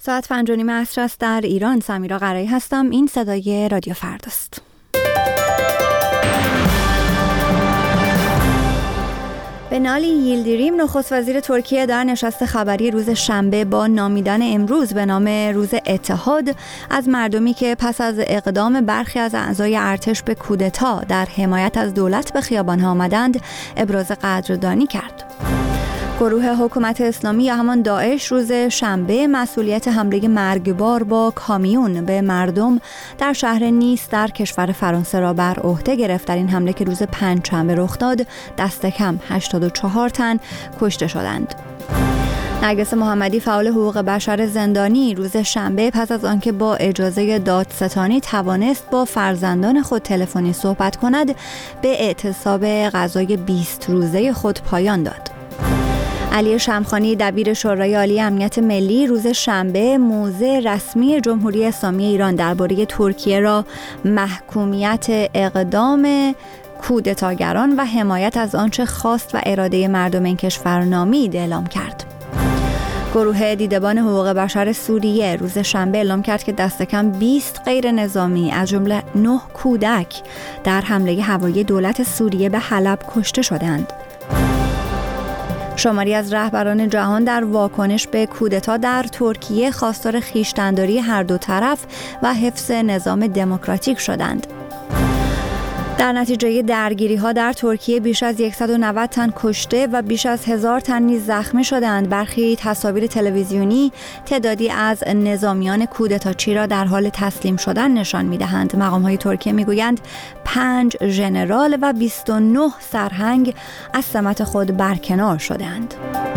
ساعت 5:30 عصر است در ایران. سمیرا قرایی هستم. این صدای رادیو فرداست. بنالی ییلدیریم نخست وزیر ترکیه در نشست خبری روز شنبه با نامیدن امروز به نام روز اتحاد از مردمی که پس از اقدام برخی از اعضای ارتش به کودتا در حمایت از دولت به خیابان‌ها آمدند ابراز قدردانی کرد. گروه حکومت اسلامی یا همان داعش روز شنبه مسئولیت حمله مرگبار با کامیون به مردم در شهر نیس در کشور فرانسه را بر عهده گرفت. در این حمله که روز پنجشنبه رخ داد دست کم 84 تن کشته شدند. نرگس محمدی فعال حقوق بشر زندانی روز شنبه پس از آنکه با اجازه دادستانی توانست با فرزندان خود تلفنی صحبت کند به اعتصاب غذای 20 روزه خود پایان داد. علی شمخانی دبیر شورای عالی امنیت ملی روز شنبه موضع رسمی جمهوری اسلامی ایران درباره ترکیه را محکومیت اقدام کودتاگران و حمایت از آنچه خواست و اراده مردم این کشور نامید اعلام کرد. گروه دیدبان حقوق بشر سوریه روز شنبه اعلام کرد که دست کم 20 غیر نظامی از جمله 9 کودک در حمله هوایی دولت سوریه به حلب کشته شدند. شماری از رهبران جهان در واکنش به کودتا در ترکیه خواستار خویشتن‌داری هر دو طرف و حفظ نظام دموکراتیک شدند. در نتیجه درگیری‌ها در ترکیه بیش از 190 تن کشته و بیش از 1000 تن نیز زخمی شدند. برخی تصاویر تلویزیونی تعدادی از نظامیان کودتاچی را در حال تسلیم شدن نشان می‌دهند. مقام‌های ترکیه می‌گویند 5 ژنرال و 29 سرهنگ از سمت خود برکنار شدند.